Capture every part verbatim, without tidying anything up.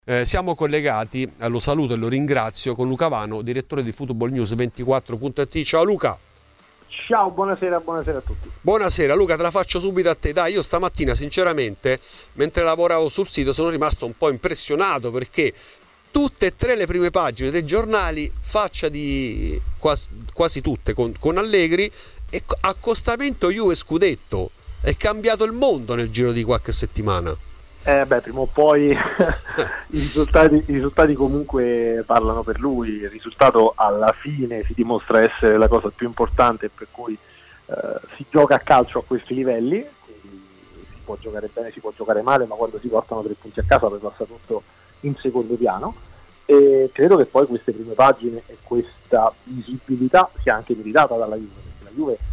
Eh, siamo collegati, eh, lo saluto e lo ringrazio, con Luca Vano, direttore di Football News ventiquattro punto it. Ciao Luca. Ciao, buonasera, buonasera a tutti. Buonasera Luca, te la faccio subito a te. Dai, io stamattina sinceramente, mentre lavoravo sul sito, sono rimasto un po' impressionato perché tutte e tre le prime pagine dei giornali, faccia di quasi, quasi tutte con, con Allegri, e accostamento Juve Scudetto. È cambiato il mondo nel giro di qualche settimana. Eh beh, prima o poi i, risultati, i risultati comunque parlano per lui. Il risultato alla fine si dimostra essere la cosa più importante, per cui eh, si gioca a calcio a questi livelli, quindi si può giocare bene, si può giocare male, ma quando si portano tre punti a casa poi passa tutto in secondo piano. E credo che poi queste prime pagine e questa visibilità sia anche meritata dalla Juve, perché la Juve,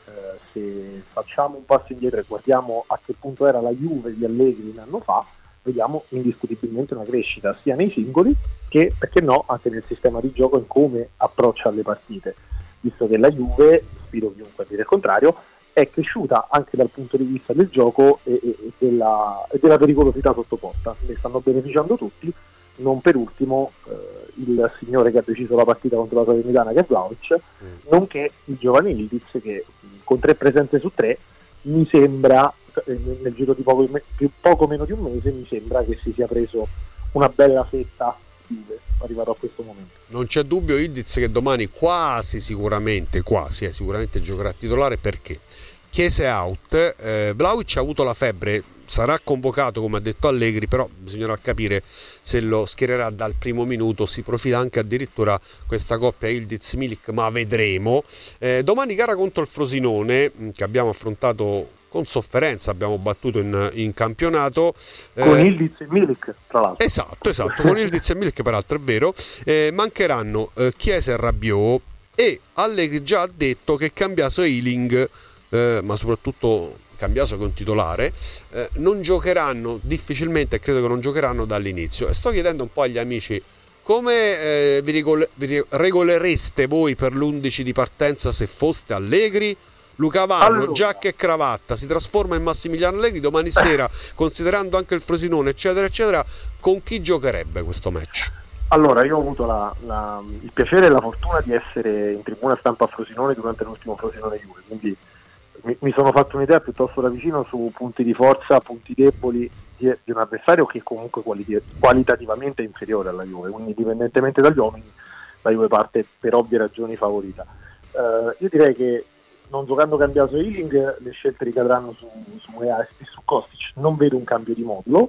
se facciamo un passo indietro e guardiamo a che punto era la Juve di Allegri un anno fa, vediamo indiscutibilmente una crescita sia nei singoli che, perché no, anche nel sistema di gioco e come approccia alle partite, visto che la Juve, sfido chiunque a dire il contrario, è cresciuta anche dal punto di vista del gioco e, e, e, della, e della pericolosità sotto porta. Ne stanno beneficiando tutti, non per ultimo eh, il signore che ha deciso la partita contro la Salernitana, che è Vlahovic, mm. nonché il giovane Ildiz, che con tre presenze su tre mi sembra, nel giro di poco, poco meno di un mese, mi sembra che si sia preso una bella fetta Juve, arrivato a questo momento. Non c'è dubbio Ildiz che domani quasi sicuramente, quasi, eh, sicuramente giocherà titolare, perché Chiesa è out, eh, Vlahovic ha avuto la febbre, sarà convocato come ha detto Allegri, però bisognerà capire se lo schiererà dal primo minuto. Si profila anche addirittura questa coppia Ildiz-Milik, ma vedremo. Eh, domani gara contro il Frosinone, che abbiamo affrontato con sofferenza, abbiamo battuto in, in campionato. Con eh, Ildiz e Milik, tra l'altro. Esatto, esatto, con Ildiz e Milik peraltro, è vero. Eh, mancheranno eh, Chiesa e Rabiot, e Allegri già ha detto che Cambiaso e Ealing, eh, ma soprattutto Cambiaso che è un titolare, eh, non giocheranno difficilmente, e credo che non giocheranno dall'inizio. E sto chiedendo un po' agli amici come eh, vi, regole, vi regolereste voi per l'undici di partenza se foste Allegri. Luca Vano, allora, giacca e cravatta, si trasforma in Massimiliano Allegri domani sera, considerando anche il Frosinone eccetera eccetera, con chi giocherebbe questo match? Allora, io ho avuto la, la, il piacere e la fortuna di essere in tribuna stampa a Frosinone durante l'ultimo Frosinone Juve, quindi mi, mi sono fatto un'idea piuttosto da vicino su punti di forza, punti deboli di, di un avversario che comunque quali, qualitativamente è inferiore alla Juve, quindi indipendentemente dagli uomini la Juve parte per ovvie ragioni favorita. Uh, io direi che non giocando Cambiaso e Ealing le scelte ricadranno su, su E A e su Kostic, non vedo un cambio di modulo,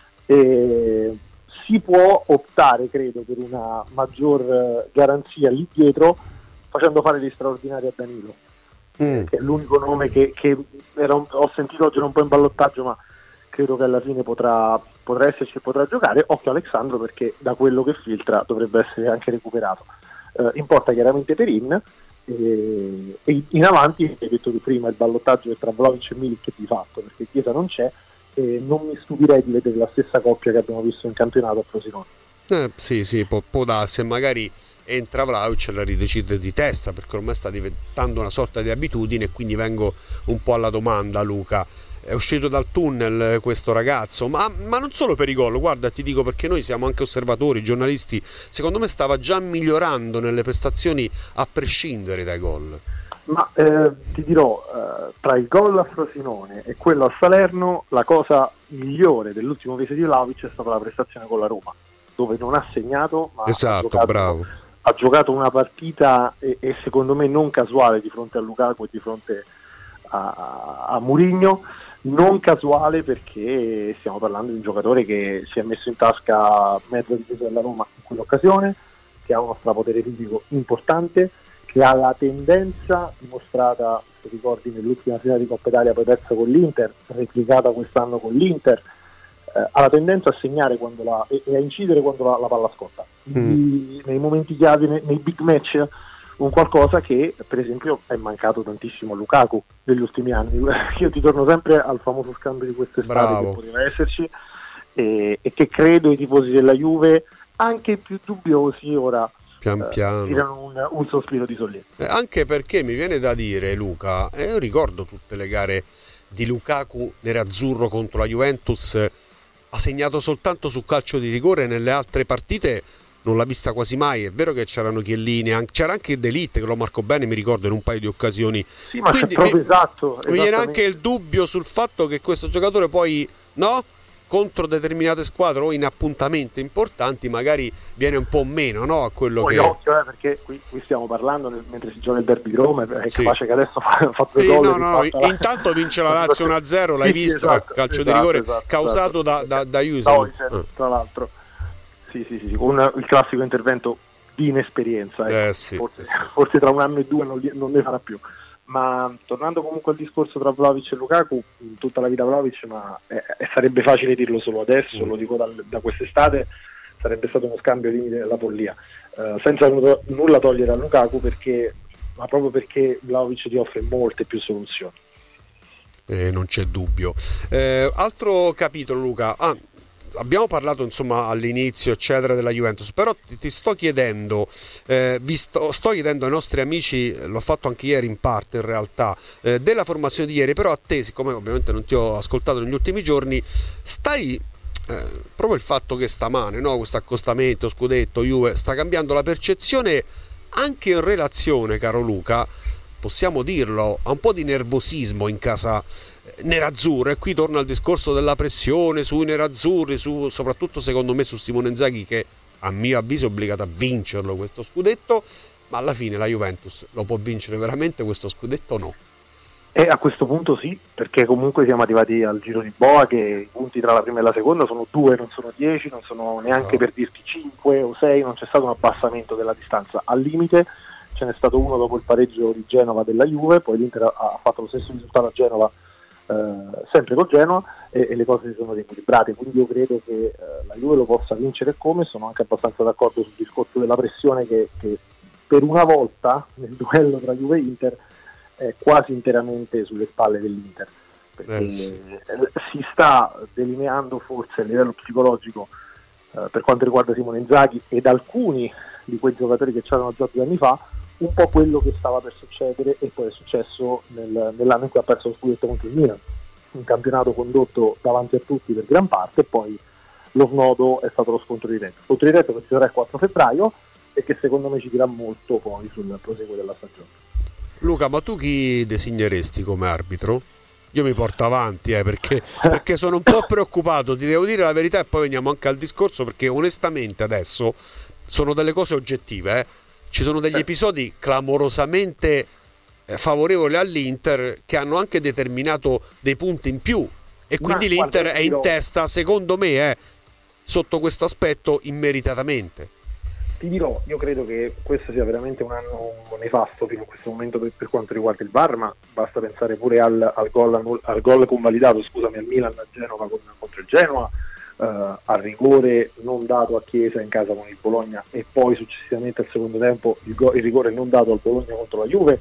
e si può optare credo per una maggior garanzia lì dietro facendo fare gli straordinari a Danilo, mm. che è l'unico nome che, che era un, ho sentito oggi era un po' in ballottaggio, ma credo che alla fine potrà, potrà esserci e potrà giocare. Occhio Alexandro, perché da quello che filtra dovrebbe essere anche recuperato. Uh, in porta chiaramente Perin, e, e in avanti, hai detto tu prima, il ballottaggio è tra Vlahovic e Milik di fatto, perché Chiesa non c'è, e non mi stupirei di vedere la stessa coppia che abbiamo visto in campionato a Frosinone. Eh, sì, sì, può, può darsi, e magari entra Vlahovic e la ridecide di testa, perché ormai sta diventando una sorta di abitudine. E quindi vengo un po' alla domanda, Luca. È uscito dal tunnel questo ragazzo, ma, ma non solo per i gol, guarda, ti dico, perché noi siamo anche osservatori, giornalisti, secondo me stava già migliorando nelle prestazioni a prescindere dai gol. Ma eh, ti dirò, eh, tra il gol a Frosinone e quello a Salerno, la cosa migliore dell'ultimo mese di Vlahovic è stata la prestazione con la Roma, dove non ha segnato, ma esatto, ha giocato, bravo. ha giocato una partita e, e secondo me non casuale di fronte a Lukaku e di fronte a, a Mourinho. Non casuale, perché stiamo parlando di un giocatore che si è messo in tasca mezza difesa della Roma in quell'occasione, che ha uno strapotere fisico importante, che ha la tendenza dimostrata, se ricordi, nell'ultima finale di Coppa Italia poi persa con l'Inter, replicata quest'anno con l'Inter, eh, ha la tendenza a segnare quando la, e, e a incidere quando la, la palla scotta. Mm. Nei momenti chiave, nei, nei big match, un qualcosa che per esempio è mancato tantissimo a Lukaku negli ultimi anni. Io ti torno sempre al famoso scambio di quest'estate che poteva esserci, e, e che credo i tifosi della Juve, anche i più dubbiosi, ora pian piano tirano un, un sospiro di sollievo. Eh, anche perché mi viene da dire, Luca, e eh, io ricordo tutte le gare di Lukaku nerazzurro contro la Juventus ha segnato soltanto su calcio di rigore, nelle altre partite non l'ha vista quasi mai. È vero che c'erano Chiellini, c'era anche D'Elite che lo marcò bene, mi ricordo, in un paio di occasioni. Sì, ma quindi c'è proprio mi, esatto. Mi viene anche il dubbio sul fatto che questo giocatore poi, no? Contro determinate squadre o in appuntamenti importanti magari viene un po' meno, no? A quello poi che occhio, eh, perché qui, qui stiamo parlando nel, mentre si gioca il derby di Roma, è sì. capace che adesso fa, fa due sì, gol. no, no, no. Intanto vince la Lazio uno a zero, l'hai sì, visto? Esatto, calcio esatto, di rigore esatto, causato esatto. da, da, da Jusen. No, tra l'altro. Sì, sì, sì, con il classico intervento di inesperienza. Ecco. Eh, sì, forse, sì. forse tra un anno e due non, li, non ne farà più. Ma tornando comunque al discorso tra Vlahovic e Lukaku, tutta la vita Vlahovic, ma eh, sarebbe facile dirlo solo adesso, mm. lo dico dal, da quest'estate, sarebbe stato uno scambio limite della follia, uh, senza nulla, nulla togliere a Lukaku, perché, ma proprio perché Vlahovic ti offre molte più soluzioni. Eh, non c'è dubbio. Eh, altro capitolo, Luca. Ah, abbiamo parlato insomma all'inizio eccetera della Juventus, però ti, ti sto chiedendo eh, vi sto, sto chiedendo ai nostri amici, l'ho fatto anche ieri in parte in realtà, eh, della formazione di ieri, però a te, siccome ovviamente non ti ho ascoltato negli ultimi giorni, stai eh, proprio il fatto che stamane, no, questo accostamento scudetto Juve sta cambiando la percezione anche in relazione, caro Luca, possiamo dirlo, a un po' di nervosismo in casa nerazzurra. E qui torna al discorso della pressione sui nerazzurri, su, soprattutto secondo me su Simone Inzaghi, che a mio avviso è obbligato a vincerlo questo scudetto, ma alla fine la Juventus lo può vincere veramente questo scudetto o no? E a questo punto sì, perché comunque siamo arrivati al giro di boa che i punti tra la prima e la seconda sono due, non sono dieci, non sono neanche, so, per dirti cinque o sei, non c'è stato un abbassamento della distanza. Al limite ce n'è stato uno dopo il pareggio di Genova della Juve, poi l'Inter ha fatto lo stesso risultato a Genova, eh, sempre con Genova, e, e le cose si sono riequilibrate, quindi io credo che eh, la Juve lo possa vincere, come sono anche abbastanza d'accordo sul discorso della pressione che, che per una volta nel duello tra Juve e Inter è quasi interamente sulle spalle dell'Inter, perché eh sì. si sta delineando forse a livello psicologico, eh, per quanto riguarda Simone Inzaghi ed alcuni di quei giocatori che c'erano già due anni fa, un po' quello che stava per succedere e poi è successo nel, nell'anno in cui ha perso lo scudetto contro il Milan, un campionato condotto davanti a tutti per gran parte, e poi lo snodo è stato lo scontro diretto scontro diretto che si terrà il quattro febbraio e che secondo me ci dirà molto poi sul proseguo della stagione. Luca, ma tu chi designeresti come arbitro? Io mi porto avanti eh, perché, perché sono un po' preoccupato, ti devo dire la verità, e poi veniamo anche al discorso, perché onestamente adesso sono delle cose oggettive, eh. Ci sono degli episodi clamorosamente eh, favorevoli all'Inter che hanno anche determinato dei punti in più, e quindi ma, l'Inter guarda, è in testa, secondo me, eh, sotto questo aspetto immeritatamente. Ti dirò, io credo che questo sia veramente un anno nefasto fino a questo momento per, per quanto riguarda il V A R, ma basta pensare pure al, al gol al gol convalidato, scusami, al Milan a Genova con, contro il Genoa, Uh, al rigore non dato a Chiesa in casa con il Bologna, e poi successivamente al secondo tempo il, go- il rigore non dato al Bologna contro la Juve,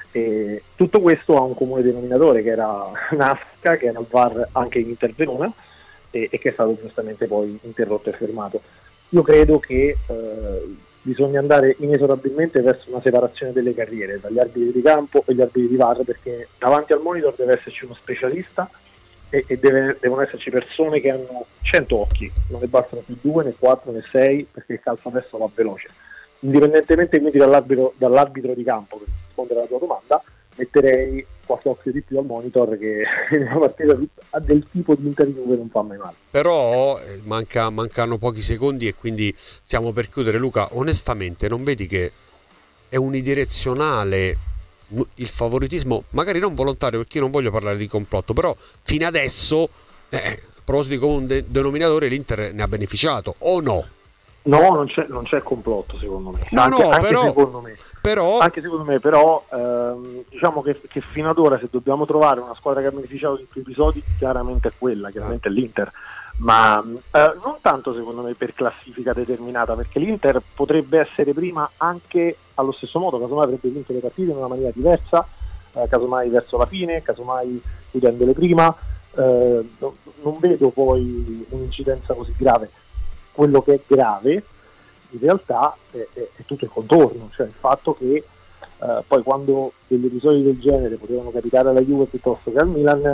e tutto questo ha un comune denominatore che era Nasca, che era il V A R anche in Inter Verona, e-, e che è stato giustamente poi interrotto e fermato. Io credo che uh, bisogna andare inesorabilmente verso una separazione delle carriere tra gli arbitri di campo e gli arbitri di V A R, perché davanti al monitor deve esserci uno specialista e, e deve, devono esserci persone che hanno cento occhi, non ne bastano più due, né quattro, né sei, perché il calcio adesso va veloce. Indipendentemente quindi dall'arbitro, dall'arbitro di campo, per rispondere alla tua domanda, metterei qualche occhio di più al monitor, che in una partita del tipo di Inter Juve non fa mai male. Però eh, manca, mancano pochi secondi e quindi stiamo per chiudere. Luca, onestamente non vedi che è unidirezionale il favoritismo, magari non volontario, perché io non voglio parlare di complotto, però fino adesso eh, a proposito di comune de- denominatore l'Inter ne ha beneficiato, o no? No, non c'è, non c'è complotto secondo me. No, anche, no, anche però, secondo me. però anche secondo me, però ehm, diciamo che, che fino ad ora, se dobbiamo trovare una squadra che ha beneficiato di più episodi, chiaramente è quella, chiaramente ah. è l'Inter. Ma eh, non tanto secondo me per classifica determinata, perché l'Inter potrebbe essere prima anche allo stesso modo, casomai avrebbe vinto le partite in una maniera diversa, eh, casomai verso la fine, casomai chiudendole prima, eh, no, non vedo poi un'incidenza così grave. Quello che è grave in realtà è, è, è tutto il contorno, cioè il fatto che eh, poi quando degli episodi del genere potevano capitare alla Juve piuttosto che al Milan,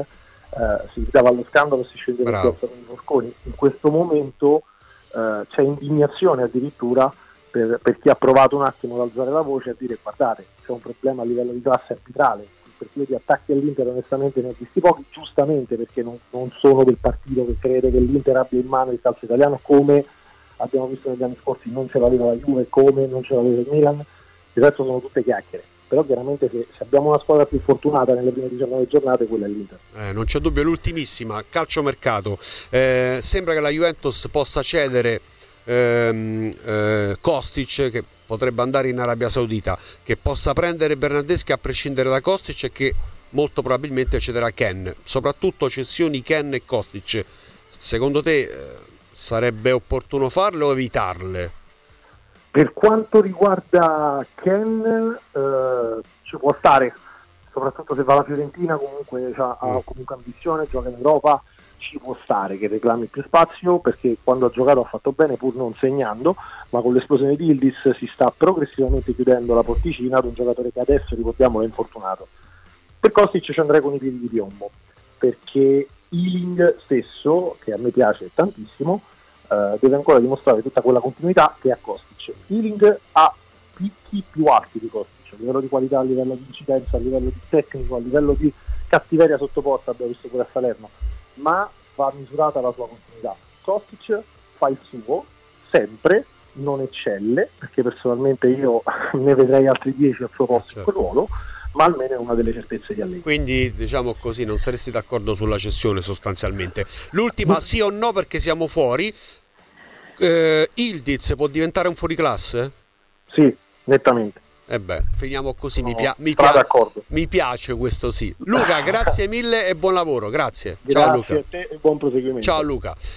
eh, si gridava allo scandalo e si scendeva in Bravo. piazza con i forconi. In questo momento eh, c'è indignazione addirittura per, per chi ha provato un attimo ad alzare la voce e a dire guardate, c'è un problema a livello di classe arbitrale, perché io di attacchi all'Inter onestamente ne ho visti pochi, giustamente perché non, non sono del partito che crede che l'Inter abbia in mano il calcio italiano, come abbiamo visto negli anni scorsi non ce l'aveva la Juve, come non ce l'aveva il Milan. Il resto sono tutte chiacchiere, però chiaramente se, se abbiamo una squadra più fortunata nelle prime diciannove giornate, quella è l'Inter. Eh, non c'è dubbio. L'ultimissima, calciomercato, eh, sembra che la Juventus possa cedere ehm, eh, Kostic, che potrebbe andare in Arabia Saudita, che possa prendere Bernardeschi a prescindere da Kostic e che molto probabilmente cederà Ken, soprattutto cessioni Ken e Kostic. Secondo te eh, sarebbe opportuno farle o evitarle? Per quanto riguarda Ken, eh, ci può stare, soprattutto se va alla Fiorentina, comunque ha Mm. comunque ambizione, gioca in Europa, ci può stare che reclami più spazio, perché quando ha giocato ha fatto bene pur non segnando, ma con l'esplosione di Yildiz si sta progressivamente chiudendo la porticina ad un giocatore che adesso, ricordiamolo, è infortunato. Per Kostic ci andrei con i piedi di piombo, perché Ealing stesso, che a me piace tantissimo, eh, deve ancora dimostrare tutta quella continuità che ha Kostic. Ealing ha picchi più alti di Kostic, a livello di qualità, a livello di incidenza, a livello di tecnico, a livello di cattiveria sotto porta, abbiamo visto pure a Salerno, ma va misurata la sua continuità. Kostic fa il suo, sempre, non eccelle, perché personalmente io ne vedrei altri dieci al suo posto, certo, in quel ruolo, ma almeno è una delle certezze di Allegri. Quindi diciamo così, non saresti d'accordo sulla cessione sostanzialmente. L'ultima, sì o no, perché siamo fuori. eh, Yildiz può diventare un fuoriclasse? Sì, nettamente. E beh, finiamo così, no, mi, pia- mi, pia- pia- mi piace questo sì. Luca, grazie mille e buon lavoro, grazie. Grazie Ciao Luca. a te e buon proseguimento. Ciao Luca.